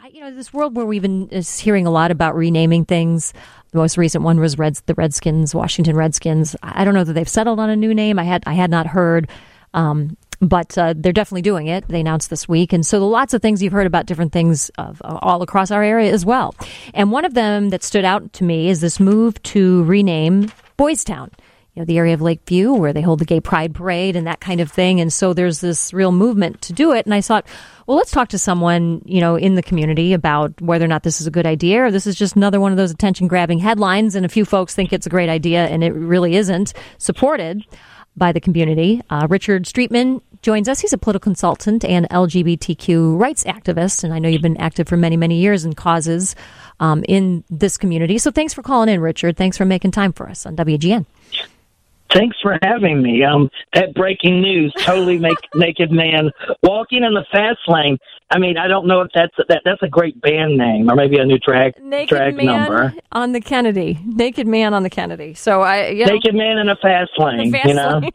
This world where we've been is hearing a lot about renaming things. The most recent one was the Redskins, Washington Redskins. I don't know that they've settled on a new name. I had not heard, but they're definitely doing it. They announced this week, and so lots of things you've heard about different things all across our area as well. And one of them that stood out to me is this move to rename Boys Town. The area of Lakeview where they hold the Gay Pride Parade and that kind of thing. And so there's this real movement to do it. And I thought, well, let's talk to someone, in the community about whether or not this is a good idea or this is just another one of those attention-grabbing headlines. And a few folks think it's a great idea and it really isn't supported by the community. Richard Streetman joins us. He's a political consultant and LGBTQ rights activist. And I know you've been active for many, many years in causes in this community. So thanks for calling in, Richard. Thanks for making time for us on WGN. Thanks for having me. That breaking news, totally naked man walking in the fast lane. I mean, I don't know if that's a great band name or maybe a new drag man number. On the Kennedy. Naked Man on the Kennedy. So Naked Man in a fast lane. Lane.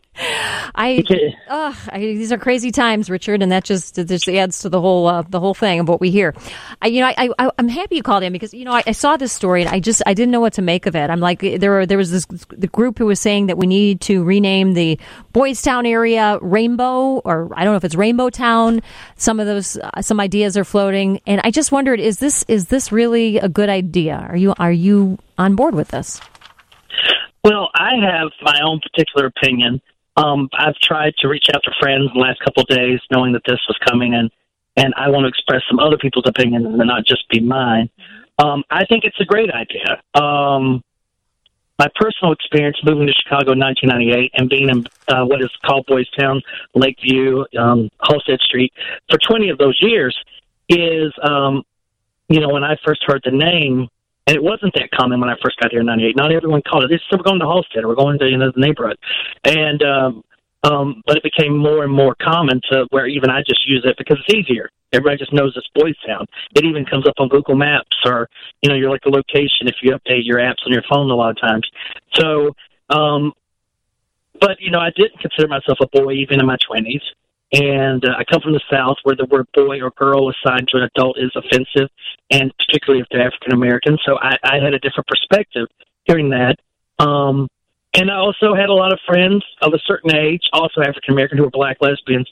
These are crazy times, Richard, and that just adds to the whole thing of what we hear. I'm happy you called in because I saw this story and I didn't know what to make of it. I'm like there was the group who was saying that we need to rename the Boys Town area Rainbow, or I don't know if it's Rainbow Town. Some of those some ideas are floating, and I just wondered, is this really a good idea? Are you on board with this? Well, I have my own particular opinion. I've tried to reach out to friends in the last couple of days, knowing that this was coming, and I want to express some other people's opinions and not just be mine. I think it's a great idea. My personal experience moving to Chicago in 1998 and being in what is called Boys Town, Lakeview, Halstead Street for 20 of those years is, when I first heard the name, and it wasn't that common when I first got here in 98. Not everyone called it. They said, we're going to Halstead, or we're going to the neighborhood. And but it became more and more common to where even I just use it because it's easier. Everybody just knows it's Boys Town. It even comes up on Google Maps or, you're like the location if you update your apps on your phone a lot of times. So, but, I didn't consider myself a boy even in my 20s. And I come from the South where the word boy or girl assigned to an adult is offensive, and particularly if they're African American. So I had a different perspective hearing that. And I also had a lot of friends of a certain age, also African American, who were black lesbians.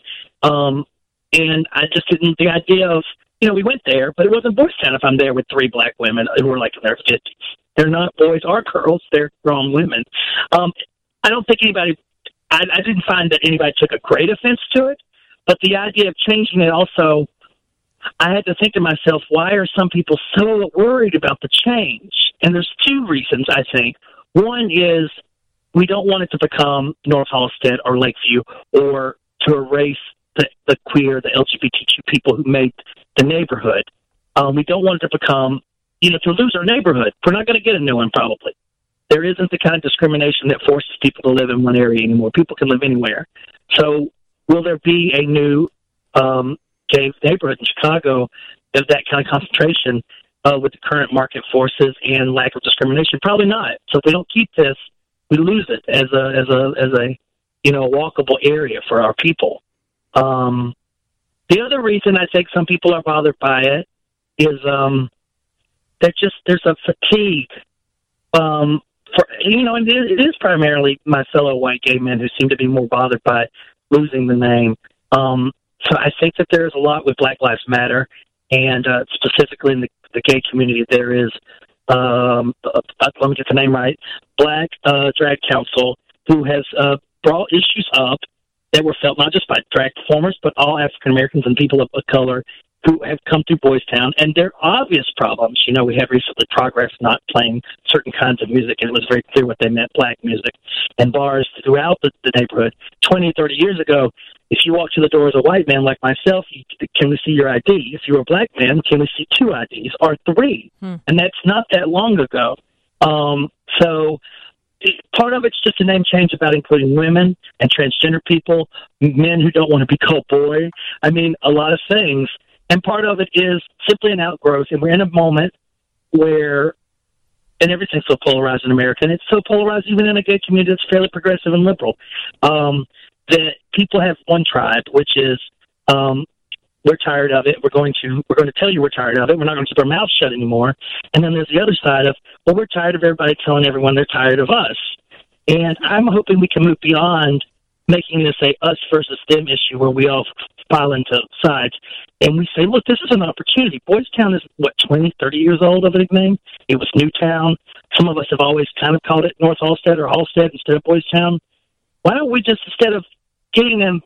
And I just didn't, the idea of, we went there, but it wasn't Boys Town if I'm there with three black women who were like in their 50s. They're not boys or girls, they're grown women. I don't think I didn't find that anybody took a great offense to it, but the idea of changing it also, I had to think to myself, why are some people so worried about the change? And there's two reasons, I think. One is we don't want it to become North Halstead or Lakeview or to erase the queer, the LGBTQ people who made the neighborhood. We don't want it to become, to lose our neighborhood. We're not going to get a new one probably. There isn't the kind of discrimination that forces people to live in one area anymore. People can live anywhere. So will there be a new gay neighborhood in Chicago of that kind of concentration with the current market forces and lack of discrimination? Probably not. So if we don't keep this, we lose it as a walkable area for our people. The other reason I think some people are bothered by it is there's a fatigue. And it is primarily my fellow white gay men who seem to be more bothered by losing the name. So I think that there's a lot with Black Lives Matter, and specifically in the gay community, there is, let me get the name right, Black Drag Council, who has brought issues up that were felt not just by drag performers, but all African Americans and people of color who have come through Boys Town, and there are obvious problems. We had recently Progress not playing certain kinds of music, and it was very clear what they meant, black music, and bars throughout the neighborhood. 20, 30 years ago, if you walk to the door as a white man like myself, can we see your ID? If you're a black man, can we see 2 IDs or 3? And that's not that long ago. So part of it's just a name change about including women and transgender people, men who don't want to be called boy. I mean, a lot of things. And part of it is simply an outgrowth. And we're in a moment where, and everything's so polarized in America, and it's so polarized even in a gay community that's fairly progressive and liberal, that people have one tribe, which is we're tired of it. We're going to tell you we're tired of it. We're not going to keep our mouths shut anymore. And then there's the other side of, well, we're tired of everybody telling everyone they're tired of us. And I'm hoping we can move beyond making this a us versus them issue where we all file into sides. And we say, look, this is an opportunity. Boys Town is, 20, 30 years old of a nickname? It was Newtown. Some of us have always kind of called it North Halstead or Halstead instead of Boys Town. Why don't we just, instead of getting them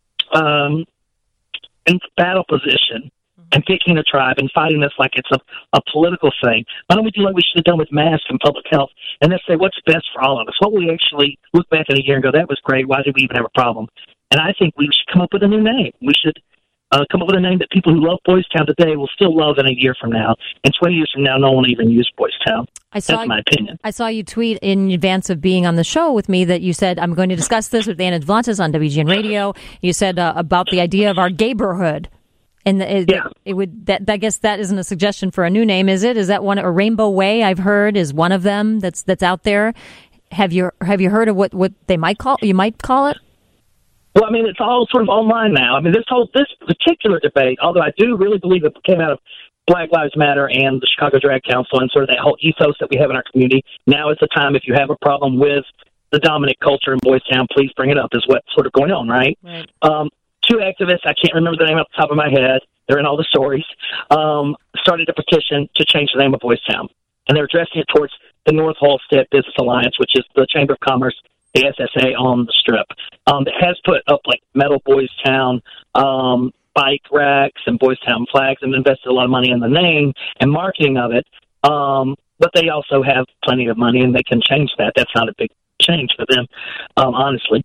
in battle position and picking a tribe and fighting this like it's a political thing, why don't we do like we should have done with masks and public health and then say what's best for all of us? What we actually look back in a year and go, that was great. Why did we even have a problem? And I think we should come up with a new name. We should come up with a name that people who love Boys Town today will still love in a year from now. And 20 years from now, no one will even use Boys Town. That's my opinion. I saw you tweet in advance of being on the show with me that you said, I'm going to discuss this with Anna Devlantis on WGN Radio. You said about the idea of our gayborhood. And it would. I guess that isn't a suggestion for a new name, is it? Is that one? A Rainbow Way, I've heard, is one of them that's out there. Have you heard of what they might call? You might call it. Well, I mean, it's all sort of online now. I mean, this particular debate, although I do really believe it came out of Black Lives Matter and the Chicago Drag Council and sort of that whole ethos that we have in our community. Now is the time, if you have a problem with the dominant culture in Boys Town, please bring it up, is what's sort of going on, right? Two activists, I can't remember the name off the top of my head, they're in all the stories, started a petition to change the name of Boys Town. And they're addressing it towards the North Halstead Business Alliance, which is the Chamber of Commerce, the SSA on the Strip. It has put up like metal Boys Town, bike racks and Boys Town flags, and invested a lot of money in the name and marketing of it. But they also have plenty of money and they can change that. That's not a big change for them, honestly.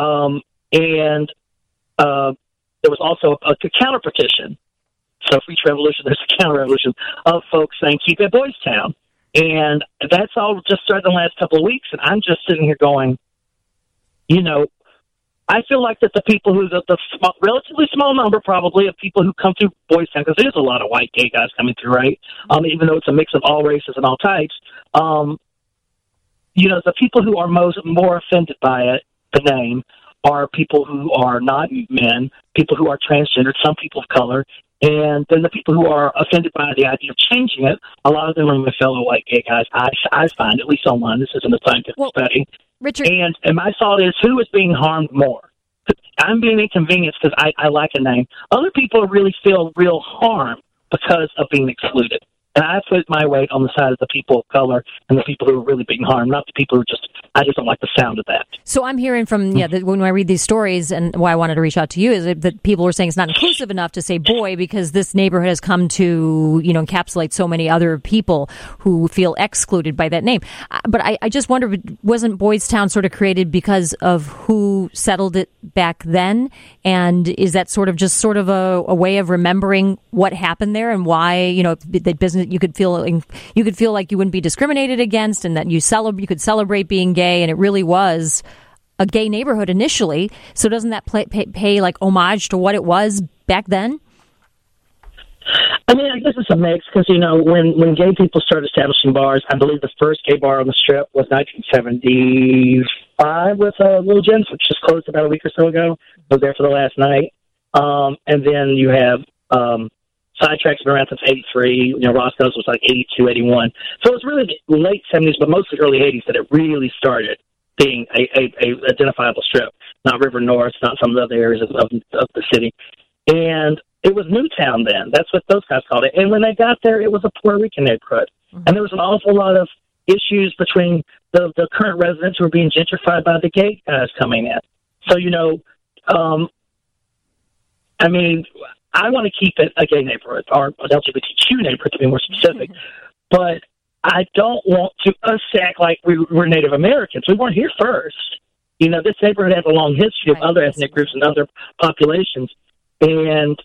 There was also a counter petition. So for each revolution, there's a counter revolution of folks saying, keep it Boys Town. And that's all just started in the last couple of weeks. And I'm just sitting here going, I feel like that the people who, the small, relatively small number probably of people who come through Boys Town, because there's a lot of white gay guys coming through, right? Even though it's a mix of all races and all types, the people who are more offended by it, the name, are people who are not men, people who are transgender, some people of color, and then the people who are offended by the idea of changing it, a lot of them are my fellow white gay guys. I find, at least online, this isn't a scientific study. Richard. And my thought is, who is being harmed more? I'm being inconvenienced because I like a name. Other people really feel real harm because of being excluded. And I put my weight on the side of the people of color and the people who are really being harmed, not the people who I just don't like the sound of that. So I'm hearing from, that when I read these stories, and why I wanted to reach out to you is that people are saying it's not inclusive enough to say boy, because this neighborhood has come to, encapsulate so many other people who feel excluded by that name. But I just wonder, wasn't Boys Town sort of created because of who settled it back then? And is that sort of a way of remembering what happened there and why, that business, you could feel like you wouldn't be discriminated against, and that you could celebrate being gay, and it really was a gay neighborhood initially. So doesn't that pay like homage to what it was back then? I mean, I guess it's a mix because, when gay people started establishing bars, I believe the first gay bar on the Strip was 1975 with Little Jim's, which just closed about a week or so ago. I was there for the last night. And then you have Sidetrack's been around since 83. Roscoe's was like 82, 81. So it was really the late 70s, but mostly early 80s that it really started being a identifiable strip. Not River North, not some of the other areas of the city. And it was Newtown then. That's what those guys called it. And when they got there, it was a Puerto Rican neighborhood. Mm-hmm. And there was an awful lot of issues between the current residents who were being gentrified by the gay guys coming in. So, I want to keep it a gay neighborhood, or an LGBTQ neighborhood to be more specific, but I don't want to us act like we're Native Americans. We weren't here first. This neighborhood has a long history of other ethnic groups and other populations, and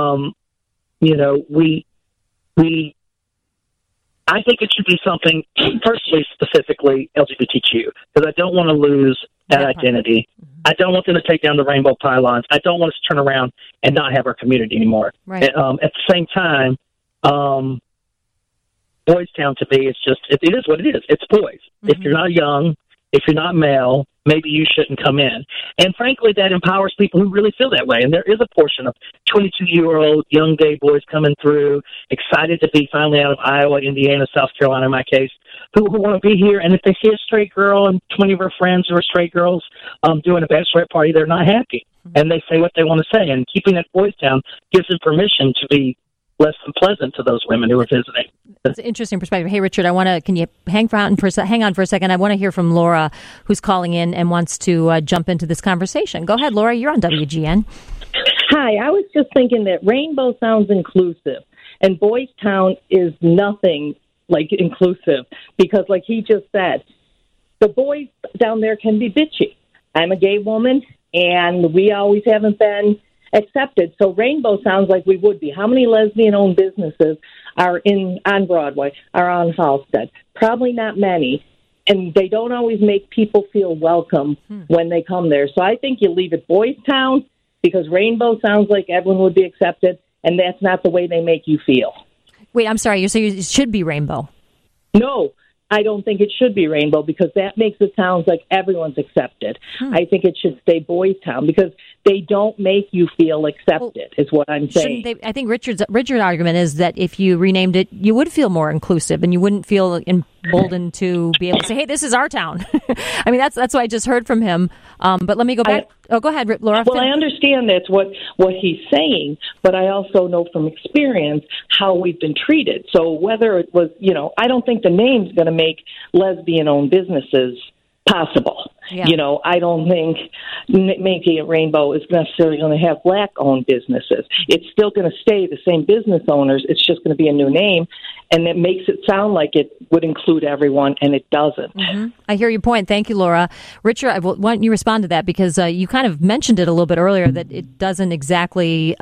I think it should be something personally, specifically LGBTQ, because I don't want to lose that identity. I don't want them to take down the rainbow pylons. I don't want us to turn around and not have our community anymore. Right. At the same time, Boys Town to me is just, it is what it is. It's boys. Mm-hmm. If you're not young if you're not male, maybe you shouldn't come in. And frankly, that empowers people who really feel that way. And there is a portion of 22-year-old young gay boys coming through, excited to be finally out of Iowa, Indiana, South Carolina, in my case, who want to be here. And if they see a straight girl and 20 of her friends who are straight girls doing a bachelorette party, they're not happy. And they say what they want to say. And keeping it Boys Town gives them permission to be less than pleasant to those women who are visiting. That's an interesting perspective. Hey, Richard, can you hang on for a second? I want to hear from Laura, who's calling in and wants to jump into this conversation. Go ahead, Laura. You're on WGN. Hi. I was just thinking that rainbow sounds inclusive, and Boys Town is nothing like inclusive because, like he just said, the boys down there can be bitchy. I'm a gay woman, and we always haven't been accepted. So rainbow sounds like we would be. How many lesbian-owned businesses are on Broadway, are on Halsted? Probably not many. And they don't always make people feel welcome when they come there. So I think you leave it Boys Town because rainbow sounds like everyone would be accepted, and that's not the way they make you feel. Wait, I'm sorry. You say it should be rainbow. No, I don't think it should be rainbow because that makes it sound like everyone's accepted. I think it should stay Boys Town because they don't make you feel accepted, is what I'm saying. I think Richard's argument is that if you renamed it, you would feel more inclusive and you wouldn't feel emboldened to be able to say, hey, this is our town. I mean, that's what I just heard from him. But let me go back. Go ahead, Laura. Well, I understand that's what he's saying, but I also know from experience how we've been treated. So whether it was, I don't think the name's going to make lesbian-owned businesses possible. Yeah. I don't think making it rainbow is necessarily going to have black-owned businesses. It's still going to stay the same business owners. It's just going to be a new name, and it makes it sound like it would include everyone, and it doesn't. Mm-hmm. I hear your point. Thank you, Laura. Richard, why don't you respond to that? Because you kind of mentioned it a little bit earlier that it doesn't exactly...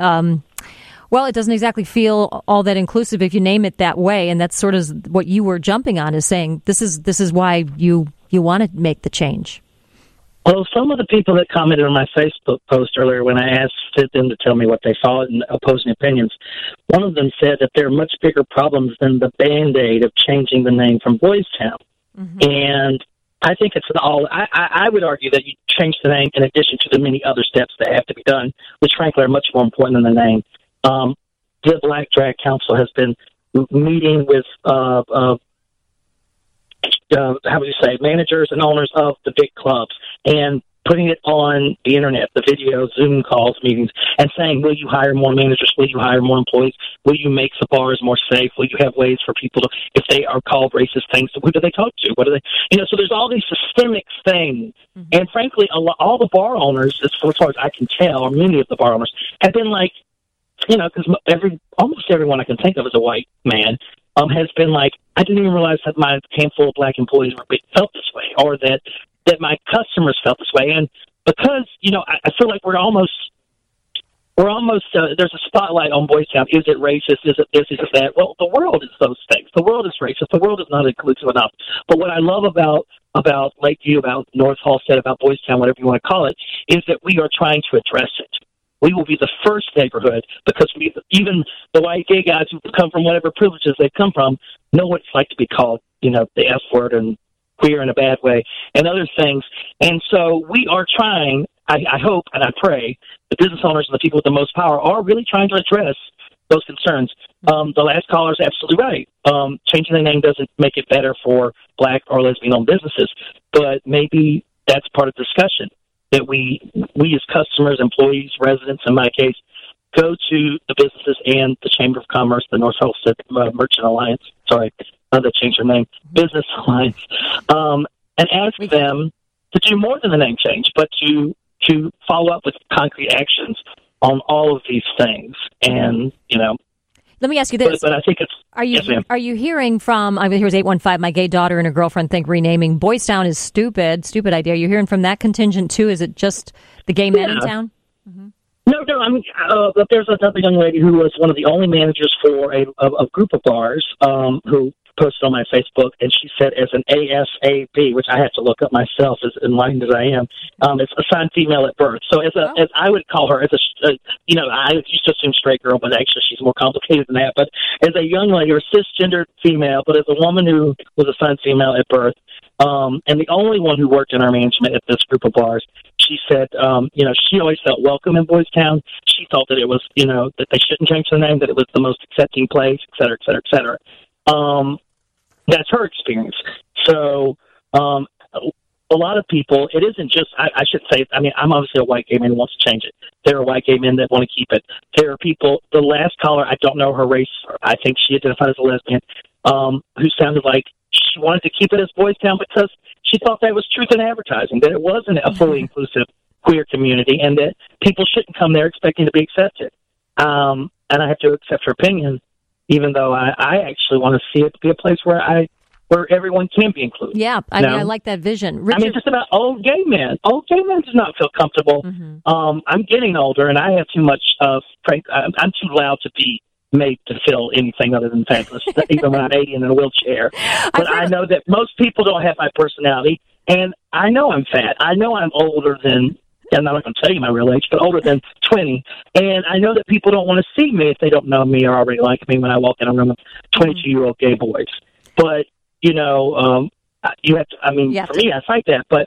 it doesn't exactly feel all that inclusive if you name it that way, and that's sort of what you were jumping on, is saying this is why you want to make the change. Well, some of the people that commented on my Facebook post earlier when I asked them to tell me what they thought and opposing opinions, one of them said that there are much bigger problems than the Band-Aid of changing the name from Boys Town. Mm-hmm. And I think it's I would argue that you change the name in addition to the many other steps that have to be done, which frankly are much more important than the name. The Black Drag Council has been meeting with managers and owners of the big clubs and putting it on the internet, the video, Zoom calls, meetings, and saying, will you hire more managers? Will you hire more employees? Will you make the bars more safe? Will you have ways for people to, if they are called racist things, who do they talk to? What do they, so there's all these systemic things. Mm-hmm. And frankly, all the bar owners, as far as I can tell, or many of the bar owners, have been like, because almost everyone I can think of as a white man has been like, I didn't even realize that my handful of black employees felt this way, or that my customers felt this way. And because, I feel like we're almost there's a spotlight on Boys Town. Is it racist? Is it this? Is it that? Well, the world is those things. The world is racist. The world is not inclusive enough. But what I love about Lakeview, about North Halsted, about Boys Town, whatever you want to call it, is that we are trying to address it. We will be the first neighborhood because even the white gay guys who come from whatever privileges they come from know what it's like to be called, the F word and queer in a bad way and other things. And so we are trying, I hope and I pray, the business owners and the people with the most power are really trying to address those concerns. The last caller is absolutely right. Changing the name doesn't make it better for black or lesbian-owned businesses, but maybe that's part of the discussion. That we as customers, employees, residents, in my case, go to the businesses and the Chamber of Commerce, the North Halsted Merchant Alliance, they changed their name, Business Alliance, and ask them to do more than the name change, but to follow up with concrete actions on all of these things. And, let me ask you this. But I think it's... Are you hearing from, here's 815, my gay daughter and her girlfriend think renaming Boys Town is stupid idea. Are you hearing from that contingent too? Is it just the gay men in town? Mm-hmm. No, but there's another young lady who was one of the only managers for a group of bars who posted on my Facebook, and she said as an ASAP, which I have to look up myself, as enlightened as I am, it's assigned female at birth. So as I would call her, I used to assume straight girl, but actually she's more complicated than that. But as a young lady, or cisgendered female, but as a woman who was assigned female at birth, And the only one who worked in our management at this group of bars, she said, she always felt welcome in Boys Town. She thought that it was, that they shouldn't change the name, that it was the most accepting place, et cetera, et cetera, et cetera. That's her experience. So, a lot of people, it isn't just, I should say, I'm obviously a white gay man who wants to change it. There are white gay men that want to keep it. There are people, the last caller, I don't know her race, I think she identified as a lesbian, who sounded like she wanted to keep it as Boys Town because she thought that was truth in advertising, that it wasn't a fully inclusive queer community and that people shouldn't come there expecting to be accepted. And I have to accept her opinion, even though I actually want to see it be a place where everyone can be included. Yeah, I like that vision. Richard, just about old gay men. Old gay men do not feel comfortable. Mm-hmm. I'm getting older, and I have too much of, I'm too loud to be made to feel anything other than fabulous, even when I'm 80 and in a wheelchair. But I know that most people don't have my personality, and I know I'm fat. I know I'm older than, I'm not going to tell you my real age, but older than 20. And I know that people don't want to see me if they don't know me or already like me when I walk in a room of 22-year-old gay boys. But you have to, for me, I fight that, but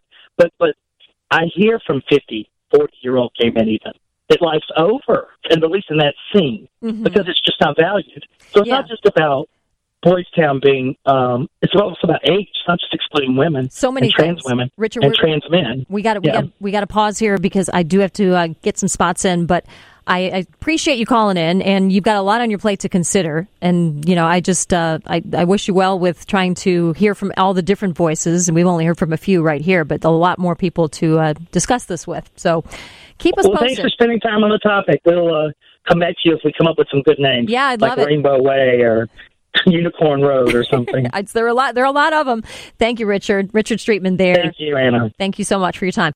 I hear from 50, 40-year-old gay men even that life's over, and at least in that scene, because it's just not valued. So it's not just about Boys Town being, it's also about age. It's not just excluding women. So many and trans women, Richard, and trans men. We got to pause here because I do have to get some spots in, but I appreciate you calling in, and you've got a lot on your plate to consider. And, I just, I wish you well with trying to hear from all the different voices. And we've only heard from a few right here, but a lot more people to discuss this with. So keep us posted. Thanks for spending time on the topic. We'll come back to you if we come up with some good names. Yeah, I'd love it. Like Rainbow Way or Unicorn Road or something. There are a lot of them. Thank you, Richard. Richard Streetman there. Thank you, Anna. Thank you so much for your time.